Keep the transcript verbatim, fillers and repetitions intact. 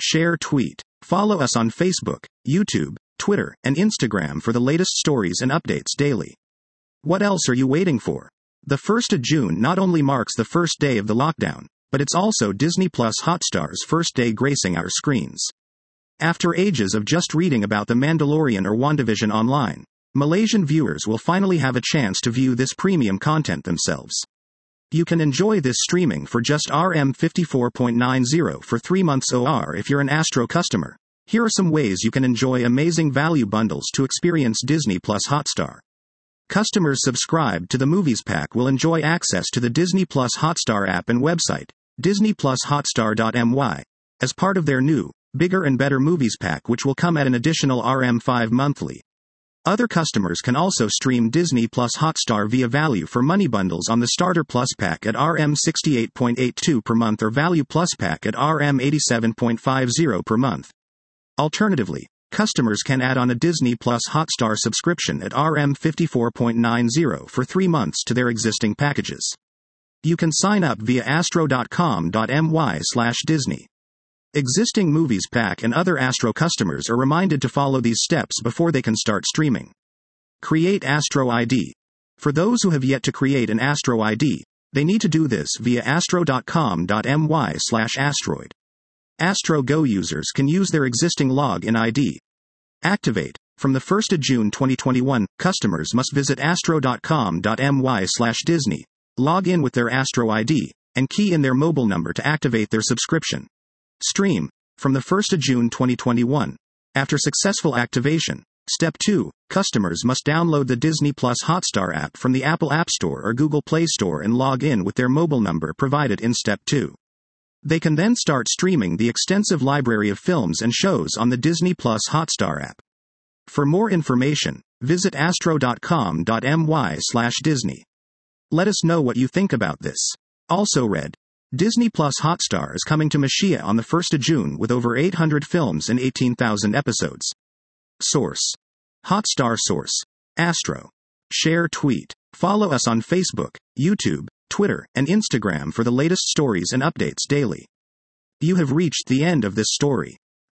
share, tweet. Follow us on Facebook, YouTube, Twitter, and Instagram for the latest stories and updates daily. What else are you waiting for? The first of June not only marks the first day of the lockdown, but it's also Disney Plus Hotstar's first day gracing our screens. After ages of just reading about The Mandalorian or WandaVision online, Malaysian viewers will finally have a chance to view this premium content themselves. You can enjoy this streaming for just R M fifty-four ninety for three months O R if you're an Astro customer. Here are some ways you can enjoy amazing value bundles to experience Disney Plus Hotstar. Customers subscribed to the Movies Pack will enjoy access to the Disney Plus Hotstar app and website, disney plus hotstar dot m y, as part of their new, bigger and better Movies Pack, which will come at an additional R M five monthly. Other customers can also stream Disney Plus Hotstar via value for money bundles on the Starter Plus Pack at R M sixty-eight eighty-two per month or Value Plus Pack at R M eighty-seven fifty per month. Alternatively, customers can add on a Disney Plus Hotstar subscription at R M fifty-four ninety for three months to their existing packages. You can sign up via astro dot com dot m y slash Disney. Existing Movies Pack and other Astro customers are reminded to follow these steps before they can start streaming. Create Astro I D. For those who have yet to create an Astro I D, they need to do this via astro dot com dot m y slash asteroid. Astro Go users can use their existing login I D. Activate. From the first of June twenty twenty-one, customers must visit astro dot com dot m y slash Disney, log in with their Astro I D, and key in their mobile number to activate their subscription. Stream. From the first of June twenty twenty-one. After successful activation, Step two. Customers must download the Disney Plus Hotstar app from the Apple App Store or Google Play Store and log in with their mobile number provided in Step two. They can then start streaming the extensive library of films and shows on the Disney Plus Hotstar app. For more information, visit astro dot com dot m y slash Disney. Let us know what you think about this. Also read, Disney Plus Hotstar is coming to Malaysia on the first of June with over eight hundred films and eighteen thousand episodes. Source. Hotstar Source. Astro. Share, tweet. Follow us on Facebook, YouTube, Twitter, and Instagram for the latest stories and updates daily. You have reached the end of this story.